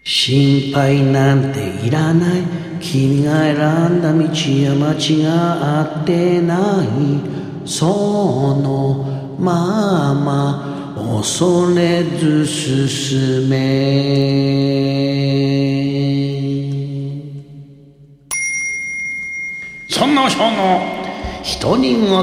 心配なんていらない。君が選んだ道や街が合ってない。そのまま恐れず進め。その人の独り言。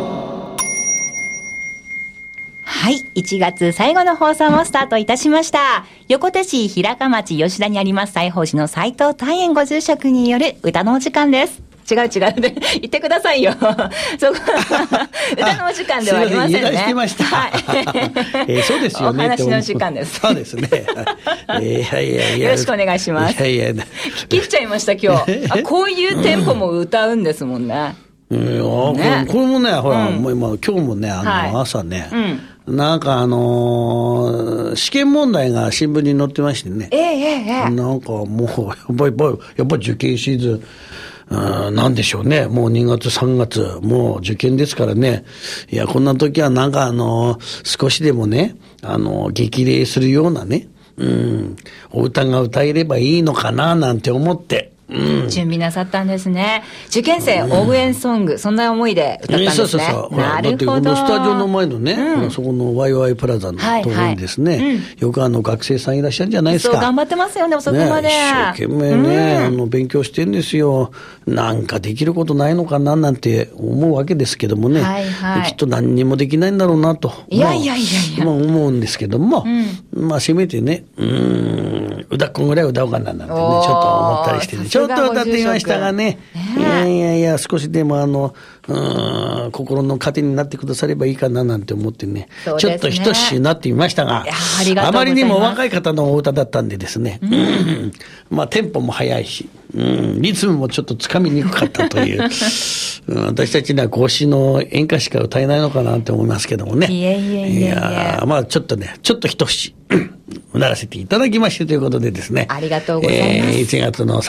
はい、1月最後の放送もスタートいたしました。横手市平鹿町吉田にあります西宝寺の斉藤大円ご住職による歌のお時間です。違うで言ってくださいよ。そこ歌のお時間ではありませんね。 油断してました。はいそうですよね。 お話の時間です。 そうですね。 よろしくお願いします。聞き入っちゃいました今日。こういうテンポも歌うんですもんね。 これもね、ほら、もう今日もね、朝ね、なんか試験問題が新聞に載ってましてね。なんかもうやっぱり受験シーズン、なんでしょうね。もう2月3月、もう受験ですからね。いや、こんな時はなんか少しでもね、激励するようなね、お歌が歌えればいいのかななんて思って、 準備なさったんですね。受験生応援ソング、そんな思いで歌ったんですね。 そうなるほど。だってこのスタジオの前のね、そこのワイワイプラザのところにですね、よく学生さんいらっしゃるんじゃないですか。 そう頑張ってますよね、遅くまで。 一生懸命ね、勉強してんですよ。なんかできることないのかななんて思うわけですけどもね、きっと何にもできないんだろうなと、思うんですけども、まあせめてね、歌っこぐらい歌おうかななんてね、ちょっと思ったりしてね、ちょっと歌ってみましたがね、いや少しでも心の糧になってくださればいいかななんて思ってね、ちょっと一節になってみましたが、あまりにも若い方のお歌だったんでですね、まあテンポも速いし、リズムもちょっとつかみにくかったという私たちには孔子の演歌しか歌えないのかなって思いますけどもね。いやまあちょっと一節うならせていただきましてということでですね、 ありがとうございます。 1月の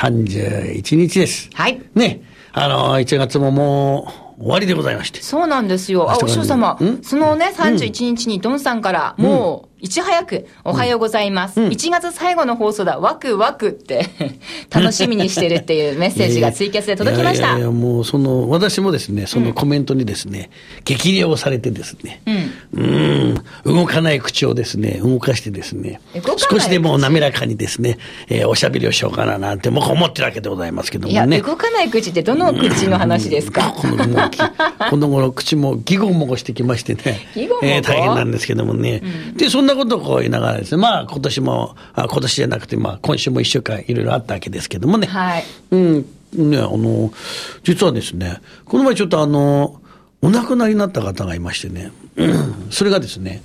31日です。 はいね、1月ももう終わりでございまして。 そうなんですよ。お師匠様、そのね31日にドンさんからもういち早くおはようございます、1月最後の放送だ、ワクワクって楽しみにしてるっていうメッセージがツイキャスで届きました。 もう私もですね、そのコメントにですね、激励をされてですね、動かない口をですね動かしてですね、少しでも滑らかにですね、おしゃべりをしようかななんて僕は思ってるわけでございますけどもね。 いや、動かない口ってどの口の話ですか？ この頃口もギゴモゴしてきましてね、大変なんですけどもね、でそんなことをこう言いながらですね、まあ今年じゃなくて、まあ今週も1週間いろいろあったわけですけどもね、実はですね、この前ちょっとお亡くなりになった方がいましてね、それがですね、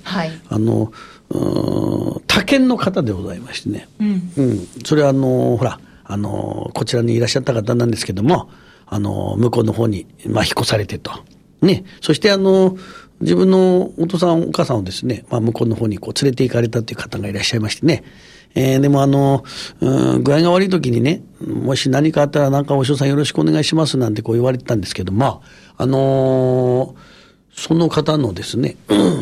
他県の方でございましてね、それはほらこちらにいらっしゃった方なんですけども、向こうの方に引っ越されてとね、そして自分のお父さんお母さんをですね、向こうの方にこう連れて行かれたという方がいらっしゃいましてね、でも具合が悪い時にね、もし何かあったらなんかお師匠さんよろしくお願いしますなんてこう言われてたんですけども、その方のですね、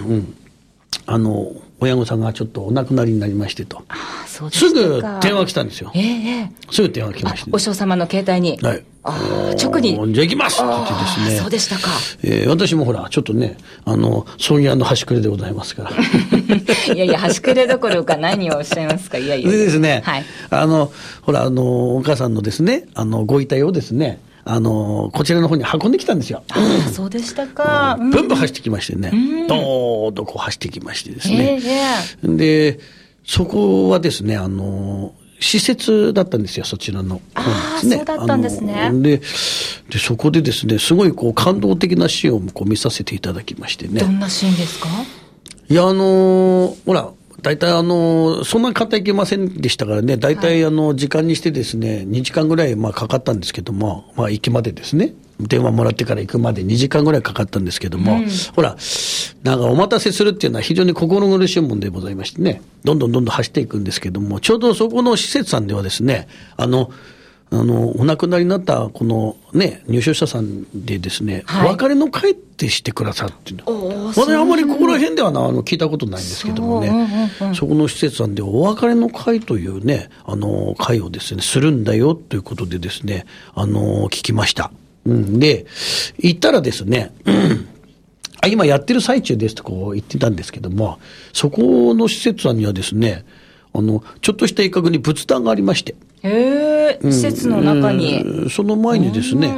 親御さんがちょっとお亡くなりになりましてと、すぐ電話来たんですよ。すぐ電話来まして、 お師匠様の携帯に、直にじゃあ行きますって言ってですね。 そうでしたか。 私もほらちょっとね、葬儀屋の端くれでございますからいや端くれどころか何をおっしゃいますか。でですね、ほらお母さんのですねご遺体をですねこちらの方に運んできたんですよ。 そうでしたか。 ブンブン走ってきましてね、どーっとこう走ってきましてですね、でそこはですね施設だったんですよ、そちらの方ですね。 そうだったんですね。 でそこでですね、すごいこう感動的なシーンをこう見させていただきましてね。 どんなシーンですか？ いやほら大体そんなに簡単いけませんでしたからね、大体時間にしてですね2時間ぐらいかかったんですけども、行きまでですね、電話もらってから行くまで2時間ぐらいかかったんですけども、ほらなんかお待たせするっていうのは非常に心苦しいもんでございましてね、どんどん走っていくんですけども、ちょうどそこの施設さんではですねお亡くなりになったこのね、入所者さんでですね、お別れの会ってしてくださっていうの。私あんまりここら辺では聞いたことないんですけどもね、そこの施設さんでお別れの会というね、会をですね、するんだよということでですね、聞きました。で、行ったらですね、今やってる最中ですとこう言ってたんですけども、そこの施設さんにはですね、ちょっとした一角に仏壇がありまして。 施設の中に。 その前にですね、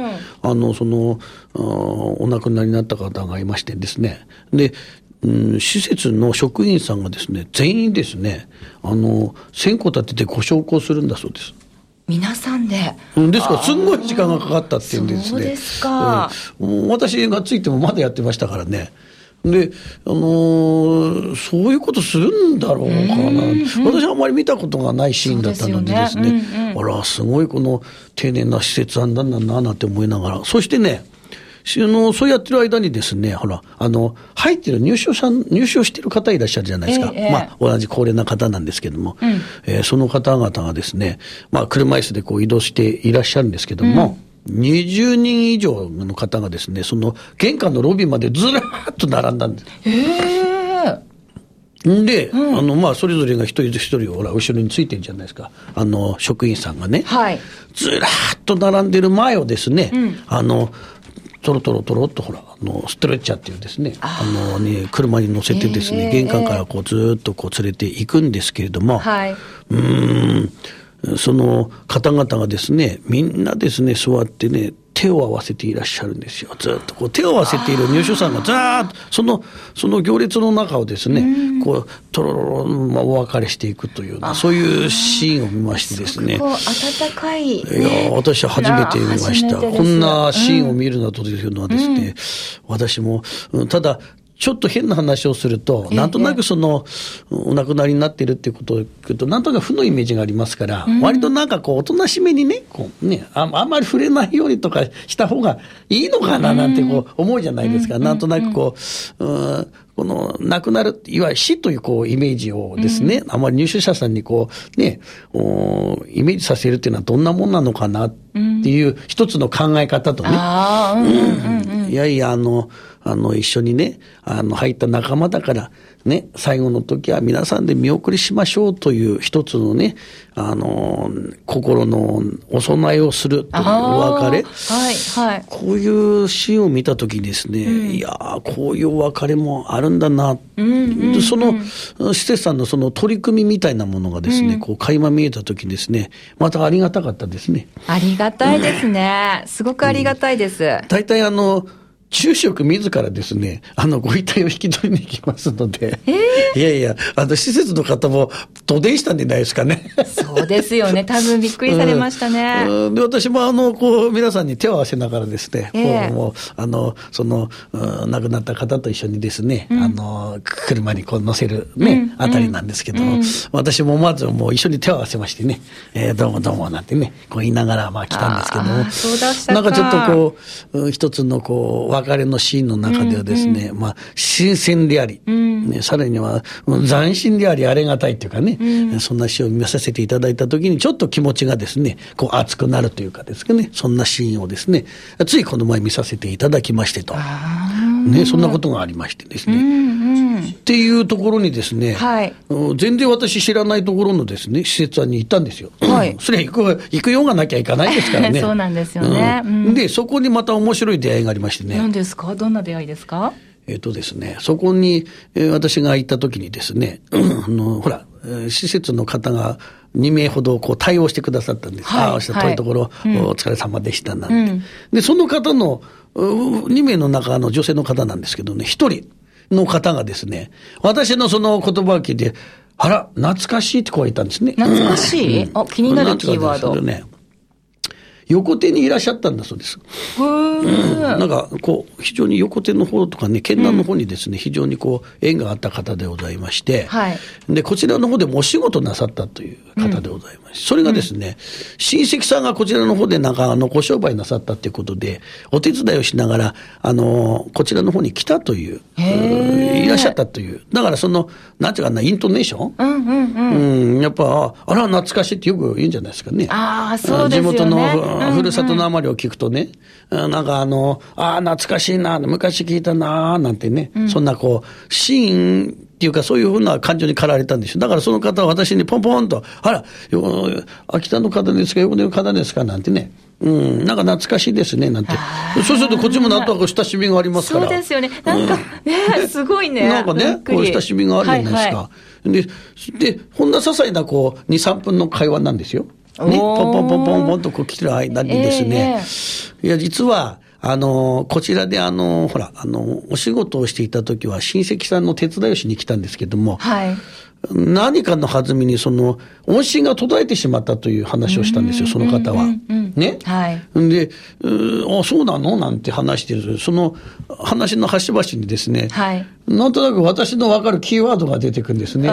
お亡くなりになった方がいましてですね、で、施設の職員さんがですね、全員ですね、線香立ててご焼香するんだそうです。 皆さんで。 ですから、すんごい時間がかかったっていうんですね。 そうですか。 私がついてもまだやってましたからね。で、そういうことするんだろうかな。私はあんまり見たことがないシーンだったのでですね、あら、すごいこの丁寧な施設なんだな、なんて思いながら。そしてね、そうやってる間にですね、ほら、入ってる入所してる方いらっしゃるじゃないですか。同じ高齢な方なんですけども、その方々がですね、車椅子でこう移動していらっしゃるんですけども、20人以上の方がですね、その玄関のロビーまでずらーっと並んだんです。で、それぞれが一人一人ほら、後ろについてるじゃないですか。職員さんがね。ずらーっと並んでる前をですね、トロトロっとほら、ストレッチャーっていうですね、車に乗せてですね、玄関からこうずーっとこう連れて行くんですけれども、その方々がですね、みんなですね、座ってね、手を合わせていらっしゃるんですよ。ずっとこう手を合わせている入所さんがずーっとその行列の中をですね、こうとろろろお別れしていくというような、そういうシーンを見ましてですね。 温かい、ね。 いや、私は初めて見ました。こんなシーンを見るなどというのはですね、私も、ただ、ちょっと変な話をすると、なんとなくお亡くなりになっているっていうことを聞くと、なんとなく負のイメージがありますから、割となんかこう、おとなしめにね、あんまり触れないようにとかした方がいいのかななんてこう、思うじゃないですか。なんとなくこう、この亡くなる、いわゆる死というこうイメージをですね、あまり入所者さんにこうね、イメージさせるっていうのはどんなもんなのかなっていう一つの考え方とね、いやいや一緒にね、入った仲間だからね、最後の時は皆さんで見送りしましょうという一つのね、心のお供えをするというお別れ。こういうシーンを見た時にですね、いやー、こういうお別れもあるんだな。その施設さんのその取り組みみたいなものがですね、こう垣間見えた時にですね、またありがたかったですね。 ありがたいですね。すごくありがたいです。 大体住職自らですね、ご遺体を引き取りに行きますので、いやいや、施設の方も都電したんじゃないですかね。 そうですよね。多分びっくりされましたね。 で、私も皆さんに手を合わせながらですね、もう、亡くなった方と一緒にですね、車にこう乗せるね、あたりなんですけど、私もまずもう一緒に手を合わせましてね、どうもどうもなんてね、こう言いながら来たんですけども、なんかちょっとこう、一つのこう、別れのシーンの中ではですね、新鮮であり、さらには斬新でありありがたいというかね、そんなシーンを見させていただいたときにちょっと気持ちがですね、こう熱くなるというかですね、そんなシーンをですね、ついこの前見させていただきましてと。ね、そんなことがありましてですね。っていうところにですね、全然私知らないところのですね、施設に行ったんですよ。それは行くようがなきゃいかないですからね。 そうなんですよね。 で、そこにまた面白い出会いがありましてね。 何ですか？どんな出会いですか？ ですね、そこに、私が行った時にですね、ほら、施設の方が2名ほどこう対応してくださったんです。遠いところ、お疲れ様でしたなんて。で、その方の2名の中の女性の方なんですけどね、1人の方がですね、私のその言葉を聞いて、あら、懐かしいってこう言ったんですね。 懐かしい？気になるキーワード。 横手にいらっしゃったんだそうです。なんかこう非常に横手の方とかね、県南の方にですね、非常にこう縁があった方でございまして、でこちらの方でもお仕事なさったという方でございます。それがですね、親戚さんがこちらの方でなんかご商売なさったということでお手伝いをしながらこちらの方に来たという、いらっしゃったという、だからそのなんていうかな、イントネーション、やっぱあら懐かしいってよく言うんじゃないですかね。 そうですよね。 地元のふるさとの訛りを聞くとね、なんか懐かしいな、昔聞いたななんてね、そんなこうシーンっていうかそういうふうな感情に駆られたんでしょ。だからその方は私にポンポンと、あら秋田の方ですか、横手の方ですかなんてね、なんか懐かしいですねなんて。そうするとこっちもなんとなく親しみがありますから。 そうですよね。なんかね、すごいね。 なんかね、こう親しみがあるじゃないですか。でこんな些細なこう 2,3 分の会話なんですよ。ね、ポンポンポンポンポンとこう来てる間にですね、いや実はこちらでほらお仕事をしていた時は親戚さんの手伝いをしに来たんですけども、何かの弾みにその音信が途絶えてしまったという話をしたんですよ、その方は。ね。で、そうなのなんて話してる。その話の端々にですね、なんとなく私の分かるキーワードが出てくるんですね。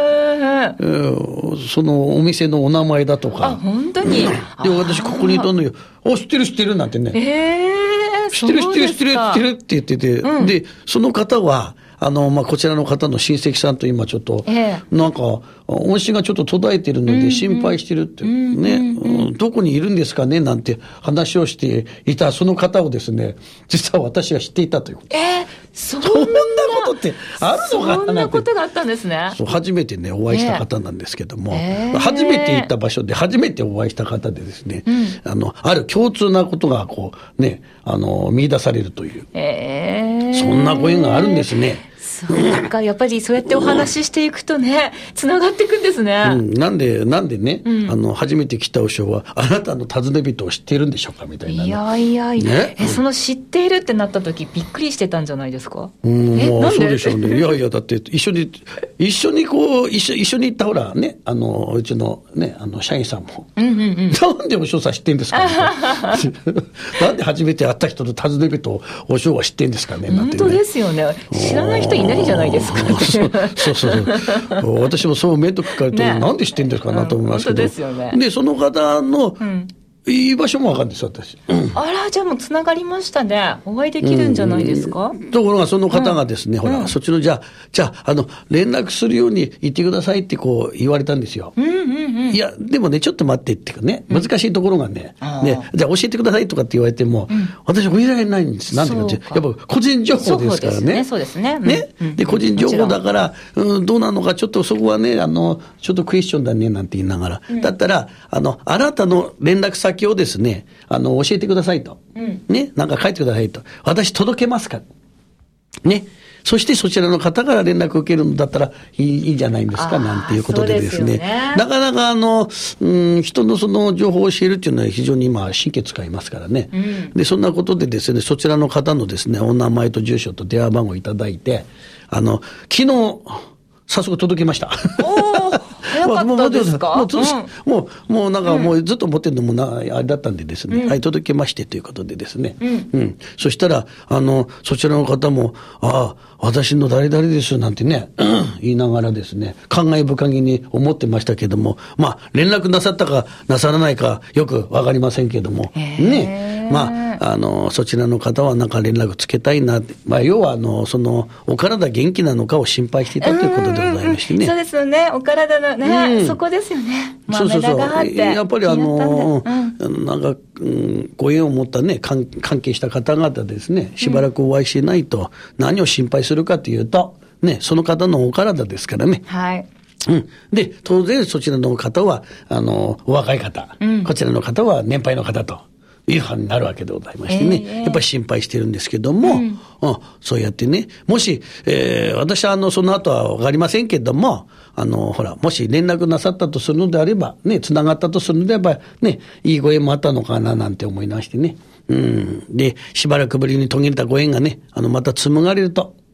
そのお店のお名前だとか。 本当に。 で、私ここにいたのよ。知ってる知ってるなんてね。知ってる知ってる知ってる知ってるって言ってて、で、その方は、こちらの方の親戚さんと今ちょっと、なんか、音信がちょっと途絶えてるので心配してるって、ね、どこにいるんですかねなんて話をしていたその方をですね、実は私が知っていたということ。そんなことってあるのかななんて。 そんなことがあったんですね。 そう、初めてね、お会いした方なんですけども、初めて行った場所で初めてお会いした方でですね、ある共通なことがこう、ね、見出されるという、そんなご縁があるんですね。 そうか、やっぱりそうやってお話ししていくとね、つながっていくんですね。 なんでね、初めて来たお師匠は、あなたの尋ね人を知っているんでしょうかみたいな、 いや、ね、その知っているってなった時、びっくりしてたんじゃないですか。 そうでしょうね。いや、だって一緒に行ったほら、ね、うちのね、社員さんも、なんでお師匠さん知ってんですかなんで初めて会った人の尋ね人をお師匠は知ってんですかねなんて、ね。 本当ですよね。知らない人いないじゃないですか。 そう。私もそう面と聞かれて、なんで知ってんですかなと思いますけど。 本当ですよね。 で、その方の、いい場所もわかるんです私。 じゃあもうつながりましたね。お会いできるんじゃないですか。 ところがその方がですね、ほらそっちのじゃあ連絡するように言ってくださいってこう言われたんですよ。いやでもねちょっと待ってっていうかね、難しいところがね、じゃあ教えてくださいとかって言われても、私教えられないんです。なんでかってやっぱ個人情報ですからね。 そうですね。 で個人情報だからどうなのかちょっとそこはねちょっとクエスチョンだねなんて言いながら、だったらあなたの連絡先をですね教えてくださいと、ね、なんか書いてくださいと、私届けますからね、そしてそちらの方から連絡を受けるんだったらいいじゃないですかなんていうことでですね、なかなか人のその情報を教えるっていうのは非常に今神経使いますからね、でそんなことでですねそちらの方のですねお名前と住所と電話番号をいただいて昨日早速届きました。 早かったですか？ もうなんかもうずっと持ってるのもあれだったんでですね、はい届けましてということでですね、そしたらそちらの方も私の誰々ですなんてね、言いながらですね感慨深げに思ってましたけども、連絡なさったかなさらないかよくわかりませんけどもね、そちらの方はなんか連絡つけたいなって、要はそのお体元気なのかを心配していたということでございましてね。 そうですよね、お体のね、そこですよね。 そうやっぱりなんか、ご縁を持ったね関係した方々ですね、しばらくお会いしないと何を心配するかというとね、その方のお体ですからね。で当然そちらの方はお若い方、こちらの方は年配の方というふうになるわけでございましてね、やっぱり心配してるんですけども、そうやってね、もし、私はその後は分かりませんけども、ほらもし連絡なさったとするのであればね、つながったとするのであればね、いいご縁もあったのかななんて思いましてね、でしばらくぶりに途切れたご縁がねまた紡がれると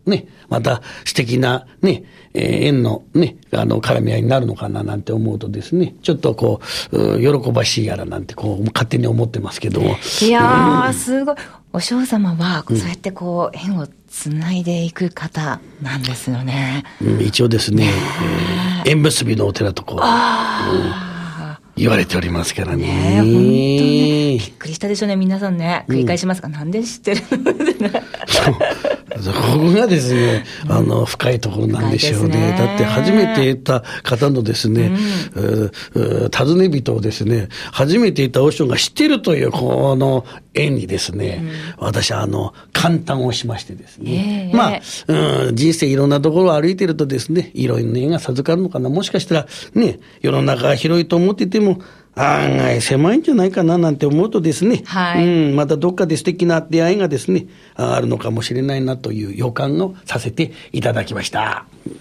ね、また素敵なね、縁のね、絡み合いになるのかななんて思うとですね、ちょっとこう、喜ばしいやらなんてこう、勝手に思ってますけども。 いやー、すごい。お嬢様は、そうやってこう、縁をつないでいく方なんですよね。 一応ですね、縁結びのお寺とこう、言われておりますからね。 本当ね。びっくりしたでしょうね、皆さんね。繰り返しますが、なんで知ってるのそこがですね、深いところなんでしょうね。だって初めて得た方のですね、尋ね人をですね、初めて得た和尚が知ってるというこの縁にですね、私は感嘆をしましてですね。人生いろんなところを歩いてるとですね、いろんな縁が授かるのかな。もしかしたらね、世の中が広いと思っていても、案外狭いんじゃないかななんて思うとですね、またどっかで素敵な出会いがですね、あるのかもしれないなという予感をさせていただきました。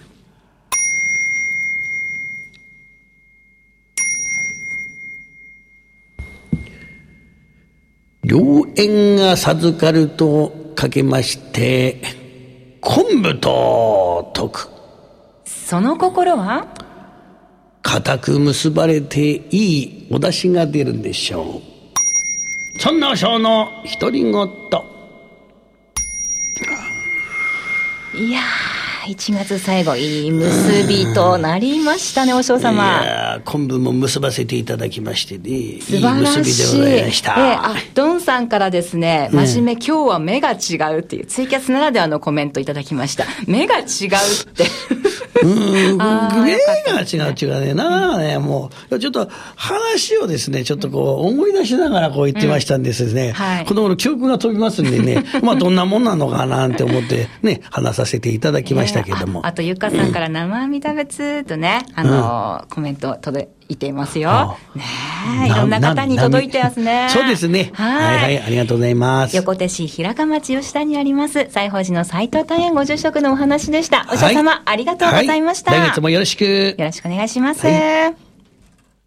良縁が授かるとかけまして、昆布と解く。 その心は？ 固く結ばれていいお出汁が出るんでしょう。そんな和尚の独り言。 いやー、1月最後、いい結びとなりましたね、お嬢様。 いやー、昆布も結ばせていただきましてね、 素晴らしい。 いい結びでございました。 ドンさんからですね、真面目、今日は目が違うっていうツイキャスならではのコメントいただきました。目が違うって。 目が違うね。なあね、もう、ちょっと話をですね、ちょっとこう思い出しながらこう言ってましたんですね。この頃記憶が飛びますんでね、どんなもんなのかなって思ってね、話させていただきましたけども。 あと、ゆかさんから生阿弥陀仏とね、コメント届いていますよ。ねえ、いろんな方に届いてますね。 そうですね。はい、ありがとうございます。 横手市平鹿町吉田にあります、西宝寺の斉藤大円ご住職のお話でした。お嬢様、ありがとうございました。 来月もよろしく。 よろしくお願いします。